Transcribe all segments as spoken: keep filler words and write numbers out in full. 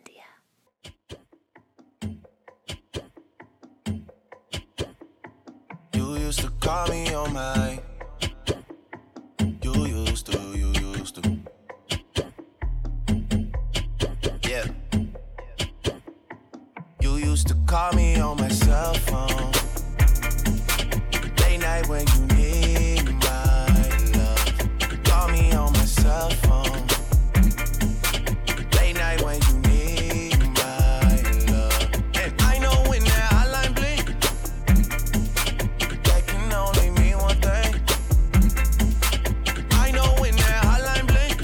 Media. You used to call me on my. You used to, you used to. Yeah. You used to call me on my cell phone. Late night when you need my love. Call me on my cell phone. Late night when you need my love. And I know when that hotline blink, that can only mean one thing. I know when that hotline blink,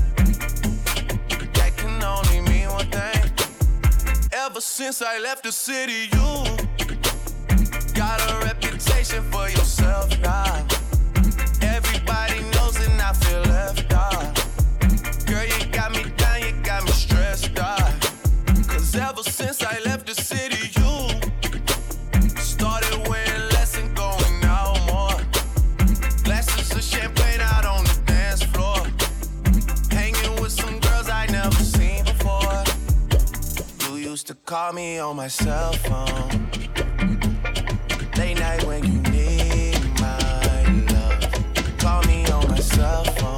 that can only mean one thing. Ever since I left the city, you got a reputation for yourself now. Everybody knows and I feel left out. Girl, you got me down, you got me stressed out. Cause ever since I left the city, you started wearing less and going out more. Glasses of champagne out on the dance floor. Hanging with some girls I never seen before. You used to call me on my cell phone. Late night when you need my love. Call me on my cell phone.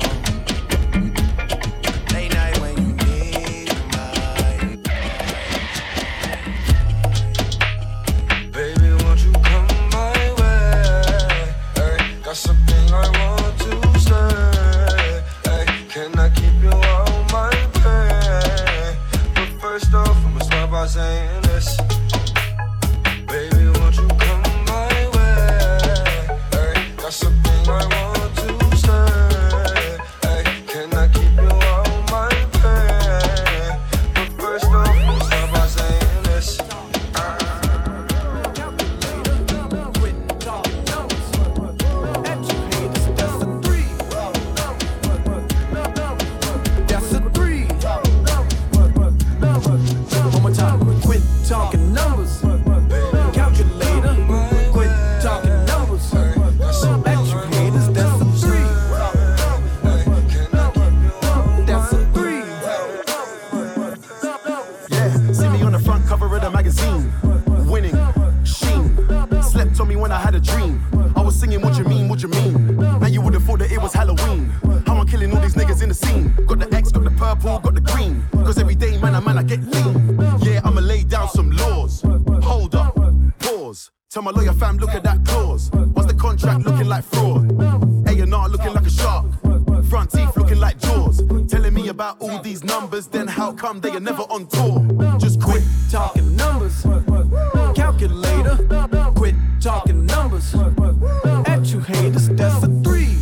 Late night when you need my. Baby, won't you come my way? Hey, got something I want to say. Hey, can I keep you on my way? But first off, I'ma start by saying this. Baby, won't you come my way? Hey, got something I want to say. Hey, can I keep you on my way? But first off, I'ma start by saying this. Talking numbers, calculator. Quit talking numbers. At you haters, that's a three. That's a three. Yeah, see me on the front cover of the magazine. Winning, sheen. Slept on me when I had a dream. I was singing, what you mean, what you mean? Now you would've thought that it was Halloween. How I'm killing all these niggas in the scene. Got the X, got the purple, got the green. Cause every day, man, I man, I get lean. Yeah, I'ma lay down some laws. Hold up, pause. Tell my lawyer fam, look at that clause. What's the contract looking like fraud? A and R looking like a shark. Front teeth looking like jaws. Telling me about all these numbers, then how come they are never on tour? Just quit Talking numbers, calculator. Quit talking numbers. At you haters, that's a three.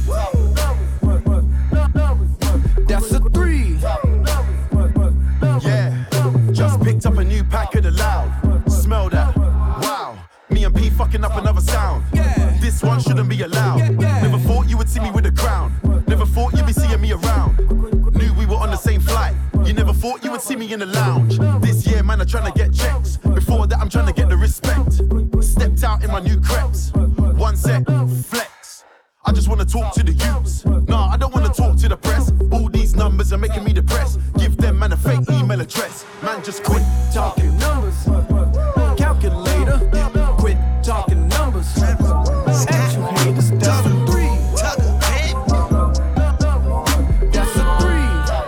That's a three. Yeah, just picked up a new pack of the loud. Smell that, wow. Me and P fucking up another sound. Yeah. This one shouldn't be allowed. Yeah, yeah. Never thought you would see me with a crown. Never thought you'd be seeing me around. Knew we were on the same flight. You never thought you would see me in the lounge. This year, man, I'm trying to get checks. Before that, I'm trying to get the respect. Stepped out in my new crepes. One sec, flex. I just wanna talk to the youths. Nah, I don't wanna talk to the press. All these numbers are making me depressed. Give them, man, a fake email address. Man, just quit Talking numbers, calculator. Quit talking numbers. At you haters, that's a three. That's a three.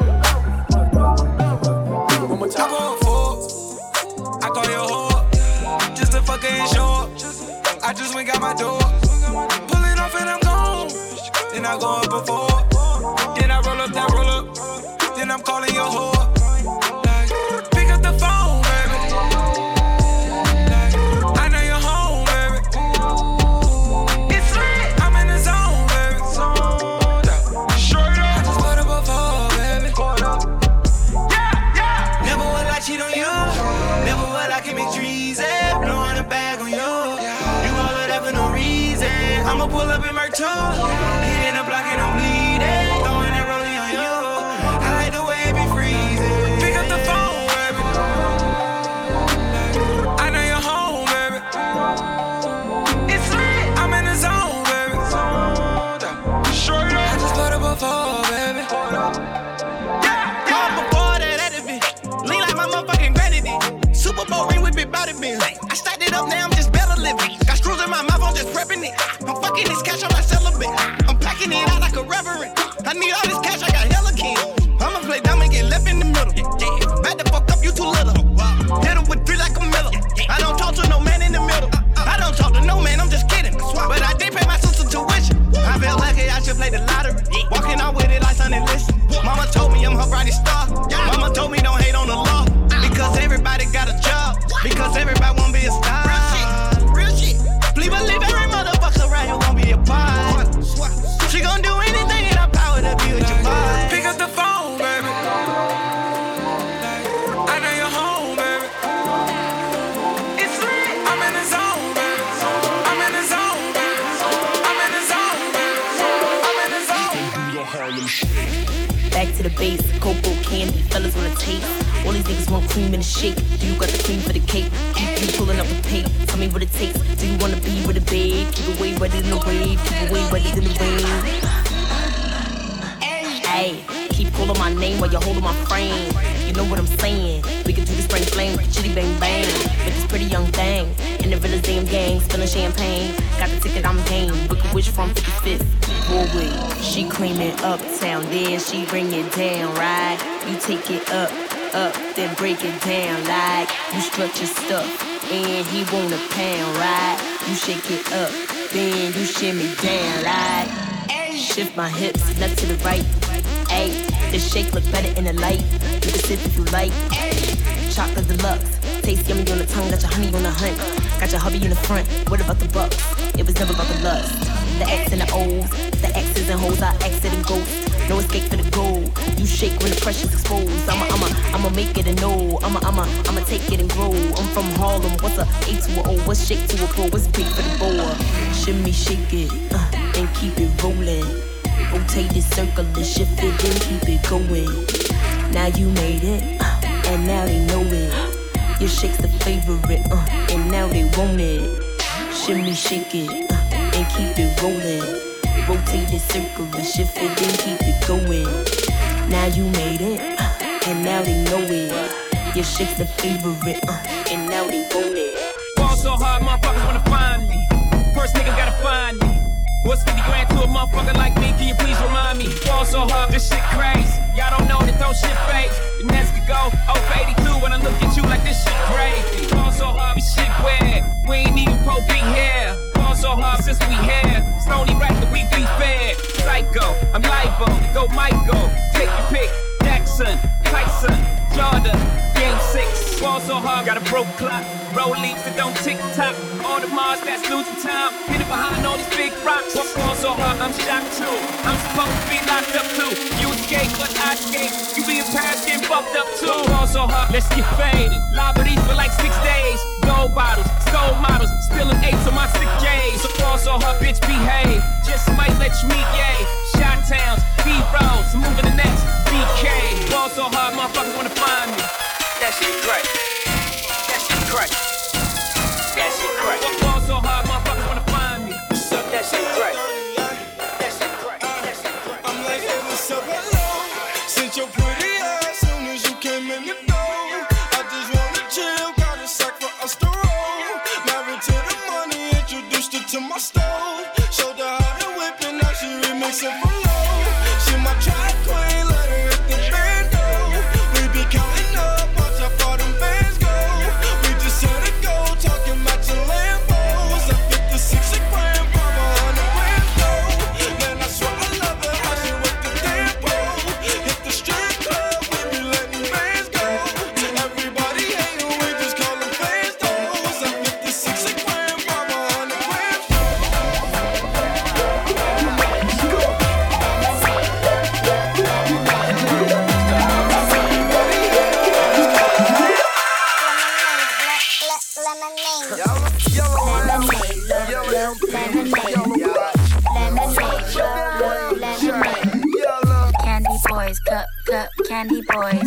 One more time. I go for, I call your whore, just to fucking show up. I just went got my door, pull it off and I'm gone. Then I go up before, then I roll up, that roll up, then I'm calling your whore. Like, pick up the phone, baby. Like, I know you're home, baby. It's lit, I'm in the zone, baby. Straight up, I just put up before, baby. Yeah, yeah. Never will I cheat on you. Never will I keep it treason. Blowing a bag on you. You all of that for no reason. I'ma pull up in my too. Hitting the block and I'm bleeding. Throwing that rolling on you. I like the way it be freezing. Pick up the phone, baby. I know you're home, baby. It's lit. I'm in the zone, baby. Straight up. I just put up before, baby. Yeah, yeah. Before that, that it be lean like my motherfucking Back to the base, cocoa candy, fellas wanna taste. All these niggas want cream in the shake. Do you got the cream for the cake? Keep you pulling up the pay. Tell me what it takes. Do you wanna be with a babe? Keep it way wetter than the wave. Keep it way wetter than the wave. Hey, keep calling my name while you're holding my frame. You know what I'm saying? We can do the spring flame, chitty bang bang. With this pretty young thing, and the realest damn gang, spilling champagne. Got the ticket, I'm game. Wicked Witch from fifty-fifth. Broadway, she claiming uptown, then she bring it down, right? You take it up, up, then break it down, like you strut your stuff, and he want a pound, right? You shake it up, then you shimmy down, like shift my hips left to the right. Ayy, this shake look better in the light. You can sip if you like. Chocolate deluxe, taste yummy on the tongue. Got your honey on the hunt, got your hubby in the front. What about the bucks? It was never about the lust. The X and the O's, the X's and hoes, I exit and ghost. No escape for the goal. You shake when the pressure's exposed. I'ma, I'ma, I'ma make it a no. I'ma, I'ma, I'ma take it and grow. I'm from Harlem. What's a A to a O? What's shake to a pro? What's big for the boa? Shimmy, shake it, uh, and keep it rolling. Rotate it, circle it, shift it, then keep it going. Now you made it, uh, and now they know it. Your shake's the favorite, uh, and now they want it. Shimmy, shake it, uh, and keep it rolling. Rotate it, circle it, shift it, then keep it going. Now you made it, uh, and now they know it. Your shake's the favorite, uh, and now they want it. Fall so hard, motherfuckers wanna find me. First nigga gotta find me. What's fifty grand to a motherfucker like me? Can you please remind me? Fall so hard, this shit crazy. Y'all don't know that don't shit fake. The next could go over eighty-two when I look at you like this shit crazy. Fall so hard, this shit weird. We ain't even pro be here. Fall so hard since we here. Stony rap that we be fair. Psycho, I'm libo, go Michael. Take your pick. Jackson, Tyson, Jordan, game six. Fall so hard, got a broke clock. Roll leaves that don't tick tock. All the Mars that's losing time. Hit it behind all these big rocks. Fall so hard, I'm shocked too. I'm supposed to be locked up too. You escape, but I escape. You be in Paris getting fucked up too. Fall so hard, let's get faded. Liberties for like six days. Gold bottles, stole models, spilling eights on my sick days. So fall so hard, bitch, behave. Just might let you meet gay. Shot towns, B-rolls, moving the next B K. Fall so hard, motherfuckers wanna find me. That shit great. That shit great. That shit great. Fall so hard, motherfuckers wanna find me. That shit great. That shit great. That shit great. I'm like, hey, what's up, hello? Since your pretty ass, soon as you came in the door, I just wanna chill, got a sack for us to roll. Married to the money, introduced her to my stove. Showed her how to whip it, now she remixing for low. She my track queen, let her hit the bando. We be counting up, watch how far them bands go. We just set a goal, talking about your Lambos. I fifty-six a grand, probably a hundred grand though. Man, I swear I love her, how she with the damn pole. Hit the strip club, we be letting bands go. Everybody hating, we just call them fans though. I fifty-six a grand, probably a hundred grand Candy boys, cup, cup, candy boys.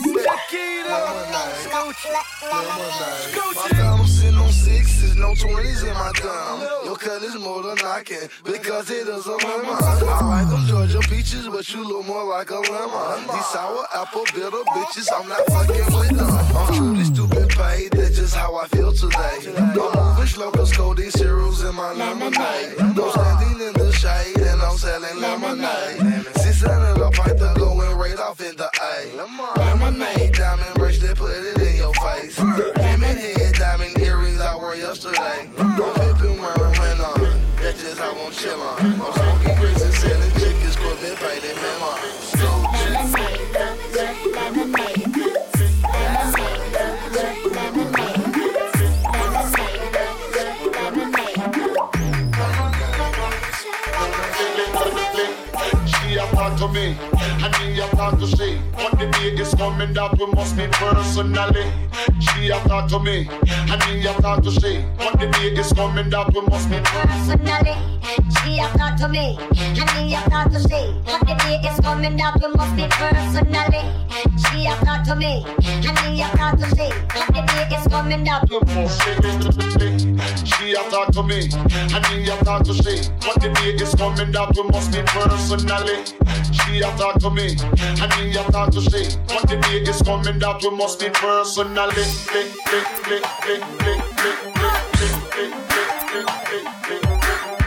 My found I'm sitting on sixes, no twenties in my thumb. Your cut is more than I can, because it is a lemon. I like them Georgia peaches, but you look more like a lemon. These sour apple bitter bitches, I'm not fucking with them. I'm truly stupid paid, that's just how I feel today. I'm moving slow, cause codeine cereals in my lemonade. I'm standing in the shade, and I'm selling lemonade. six hundred a pint to going right off in the A. Lemonade, diamond bracelet, put it in your face. Diamond head, diamond earrings I wore yesterday. I'm pimping wearing rent on, that's just how I'm chillin'. I'm smoking grits and selling chickens, quitting paid in memoirs. Lemonade, good lemonade. Lemonade, good lemonade. She a part to me, and me a part to see. What the day is coming that we must meet personally. She a talk to me, and me a talk to she. But the day is coming that we must meet personally. She a talk to me, and me a talk to she. But the day is coming that we must meet personally. She a talk to me, and me a talk to she. But the day is coming that we must meet. She a talk to me, and me a talk to she. But the day is coming that we must meet personally. She a talk to me, and me a talk to she. But the day is coming that we must meet personally. Click, click, click, click, click, click, click, click, click, click, click, click.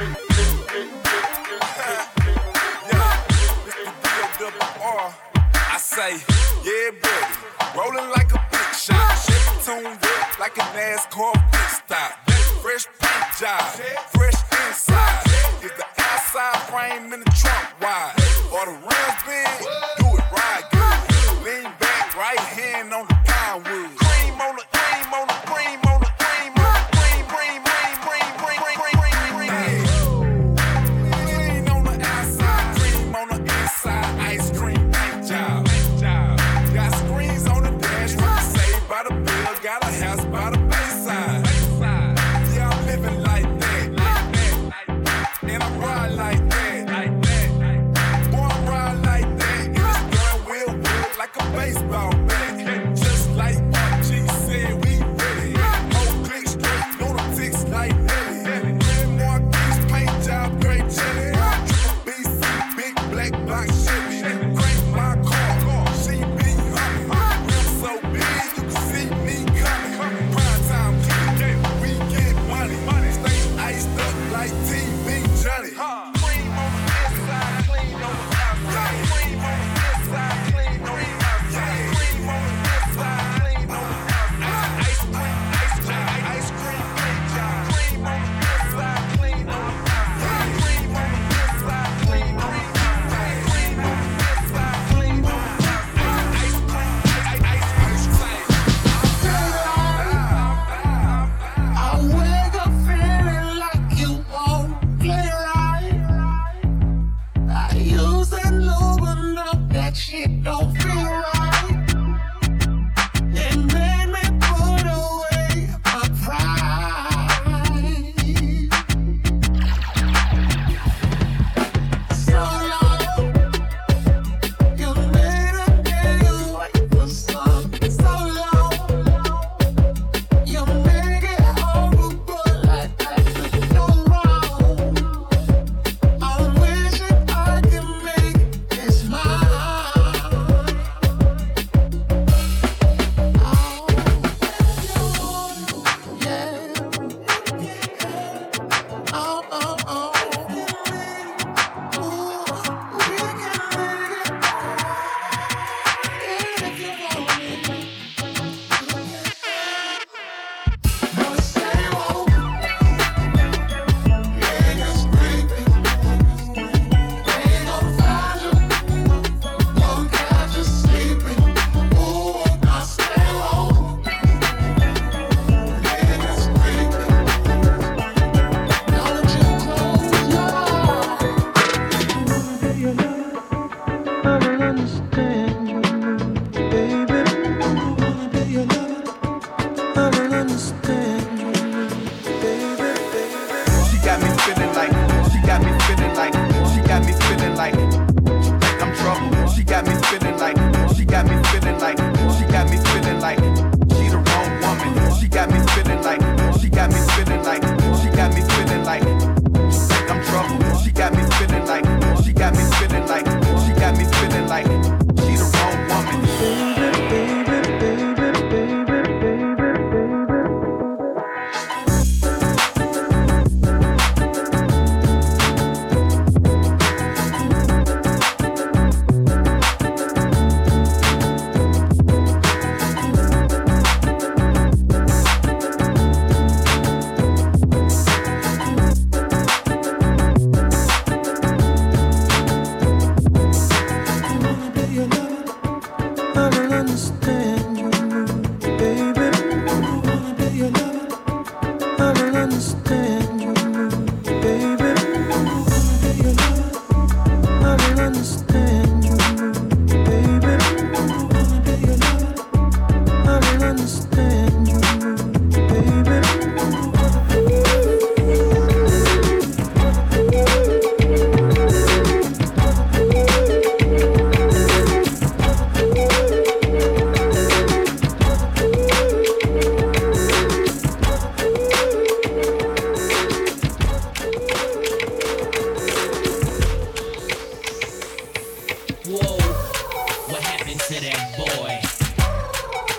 I say, yeah, buddy, rolling like a big shot, Chevy tuned up like a NASCAR pit stop. Fresh paint job, fresh inside. Is the outside frame in the trunk wide, or the rims big? Do it right good. Lean back, right hand on the pound wood. Cream on the cream on the cream on the cream on the cream, cream, cream, cream, cream, cream, cream, cream, cream. Lean on the outside, cream on the inside, ice cream. Got screens on the dash, saved by the bill, got a house by the bayside. Yeah, I'm living like that, and I'm riding like that. Boy, I'm riding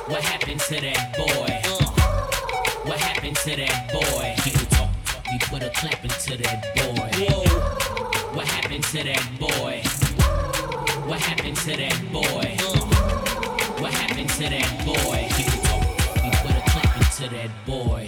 What happened to that boy? What happened to that boy? People talk, we put a clap into that boy. What happened to that boy? What happened to that boy? What happened to that boy? People talk, we put a clap into that boy.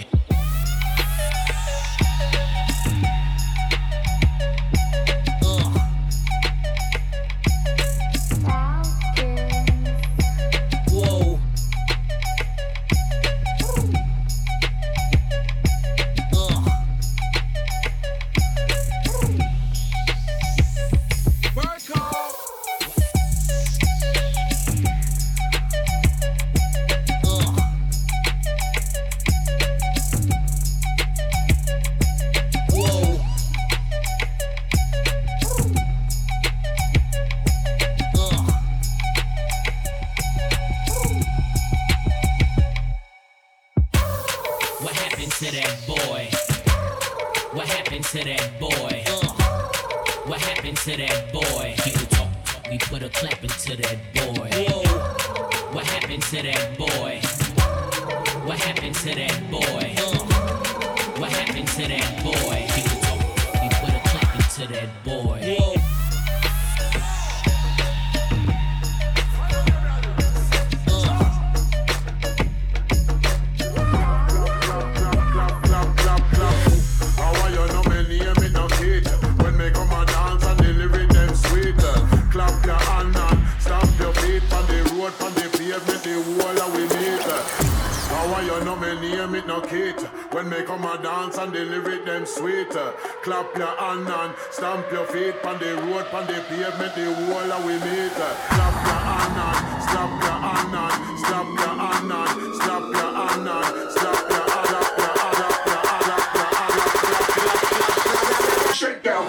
Clap your hand and stamp your feet on the road, on the pavement, the wall of we meet. Clap your hand and stamp your hand and stamp your hand and stamp your hand and stamp your hand up, your hand up, your hand up, your hand up, your hand up. Shake down.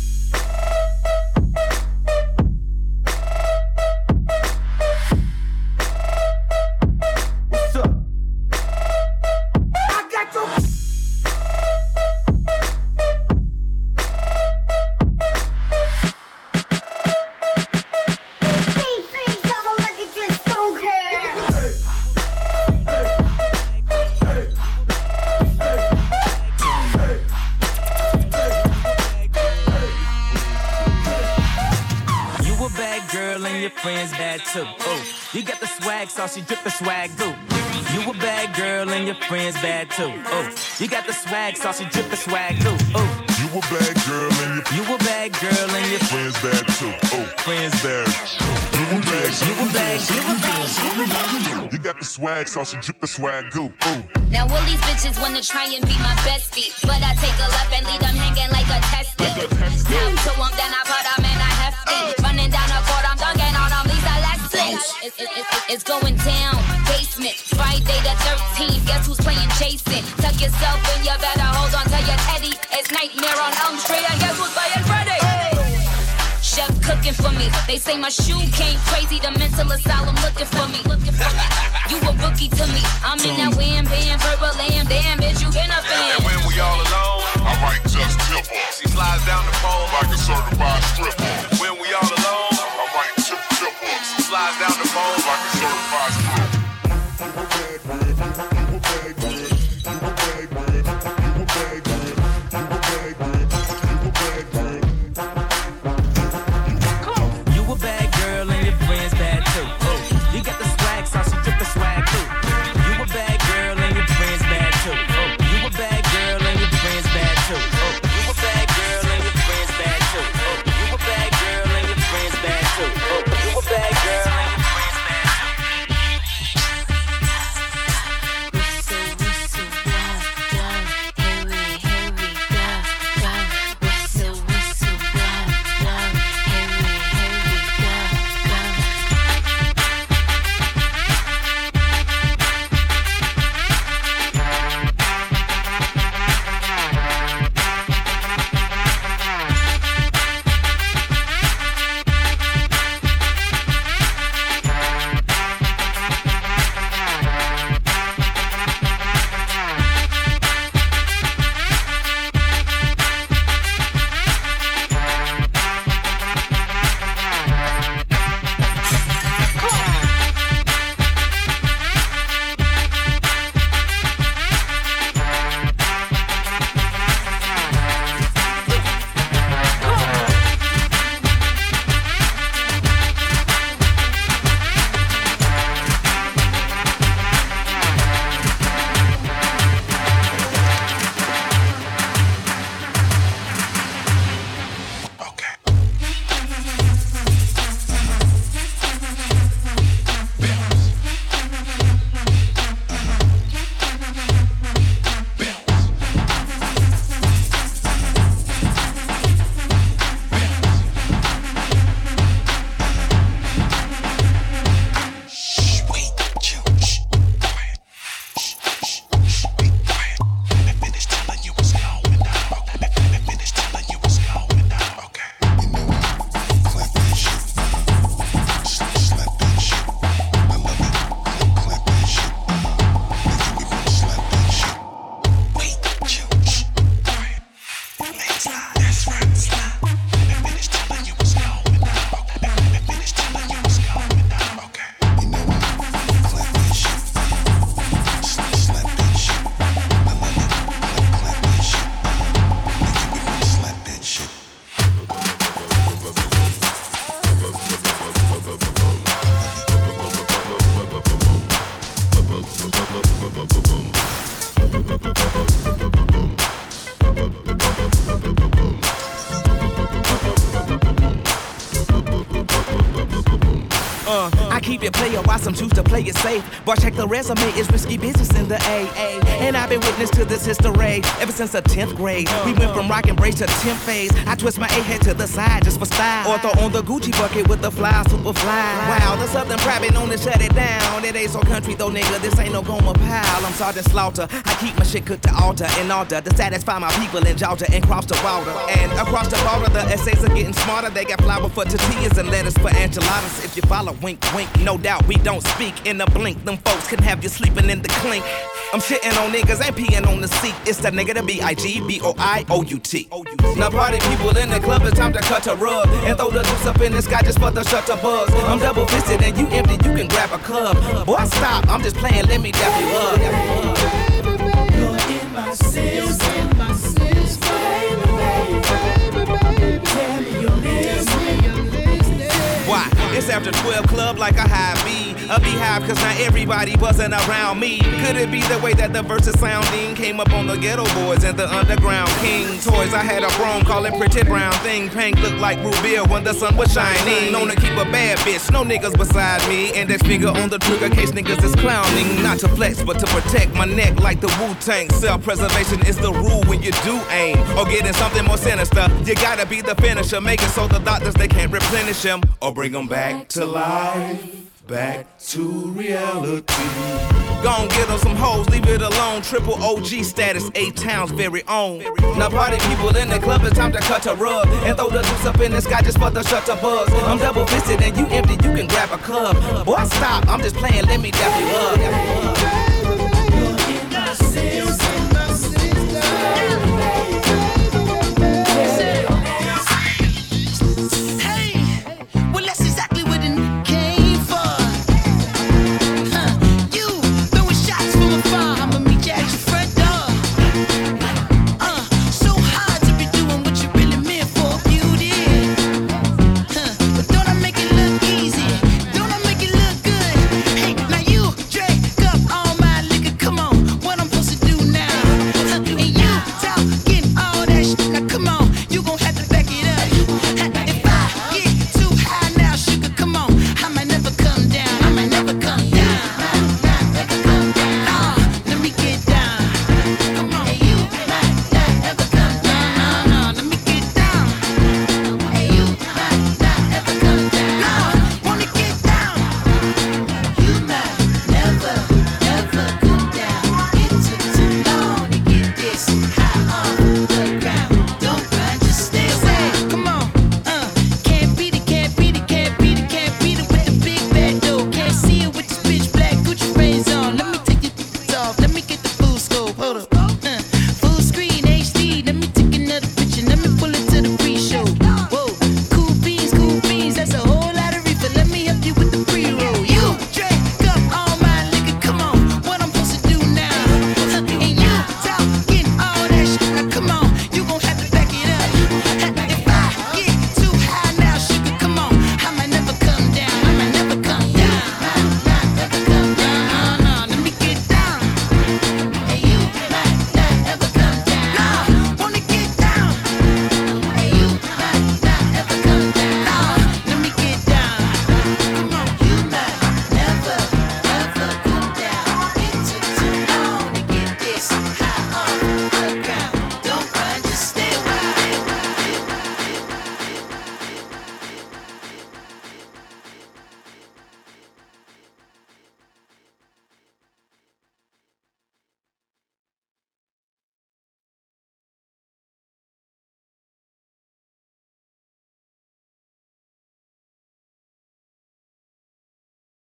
Too. Oh, you got the swag, so she drip the swag too. You a bad girl and your friends bad too. Oh, you got the swag, so she drip the swag too. Oh, you a bad girl and your you a bad girl and your friends bad too. Oh, friends bad. You a bad, you a bad, you a bad. You got the swag, so she drip the swag too. Oh. Now all these bitches wanna try and be my bestie, but I take a left and leave them hanging like a testy. Like a testy. Now to them, then I put them in a hefty. Uh. Running down the court, I'm dunking on them, Lisa Leslie. It's, it, it, it's going down, basement, Friday the thirteenth, guess who's playing Jason? Tuck yourself in, you better hold on to your teddy. It's Nightmare on Elm Street, and guess who's playing Freddy? Hey. Chef cooking for me, they say my shoe came crazy, the mental asylum looking for me. Looking for me. You a rookie to me, I'm in that wham bam, verbal lamb, damn bitch, you been a fan. And when we all alone, I might just tip her. She slides down the pole like a certified stripper. When we all alone, I might tip tip her. She slides down the pole like a certified stripper. You a bad girl and your friends bad too. Oh, you got the swag, so she drip the swag too. You a bad girl and your friends bad too. Oh, you a bad girl and your friends bad too. Oh, you a bad girl and your friends bad too. Oh, you a bad girl and your friends bad too. Oh, you a bad girl and your friends bad too. Uh, I keep it player, why some choose to play it safe. Boy, check the resume, it's risky business in the A A. And I've been witness to this history ever since the tenth grade. We went from rock and brace to tenth phase. I twist my A head to the side just for style. Or throw on the Gucci bucket with the fly, super fly. Wow, the Southern private known to shut it down. It ain't so country though, nigga, this ain't no Goma pile. I'm Sergeant Slaughter, I keep my shit cooked to altar in order to satisfy my people in Georgia and cross the border. And across the border, the essays are getting smarter. They got flour for tortillas and lettuce for enchiladas. If you follow, wink, wink, no doubt we don't speak in a blink. Them folks can have you sleeping in the clink. I'm shitting on niggas, ain't peeing on the seat. It's the nigga to B I G B O I O U T. Now party people in the club, it's time to cut a rug and throw the deuce up in the sky just for the shutter buzz. I'm double fisted and you empty, you can grab a club. Boy, stop, I'm just playing, let me dap you up. You're in my system, in my system, baby, baby, baby, tell me you're listening. Why? It's after twelve club like a high B. A beehive cause not everybody buzzing around me. Could it be the way that the verses sounding came up on the ghetto boys and the underground king toys? I had a brome call it pretty brown thing. Pink looked like Rubia when the sun was shining. Known to keep a bad bitch, no niggas beside me. Index finger on the trigger case niggas is clowning. Not to flex but to protect my neck like the Wu-Tang. Self-preservation is the rule when you do aim. Or getting something more sinister, you gotta be the finisher. Make it so the doctors they can't replenish him. Or bring them back to life. Back to reality. Gon' get them some hoes, leave it alone. Triple O G status, eight towns very own. Now party people in the club, it's time to cut a rug and throw the deuce up in the sky just for the shutter buzz. I'm double fisted and you empty, you can grab a club. Boy, stop, I'm just playing, let me dap you up.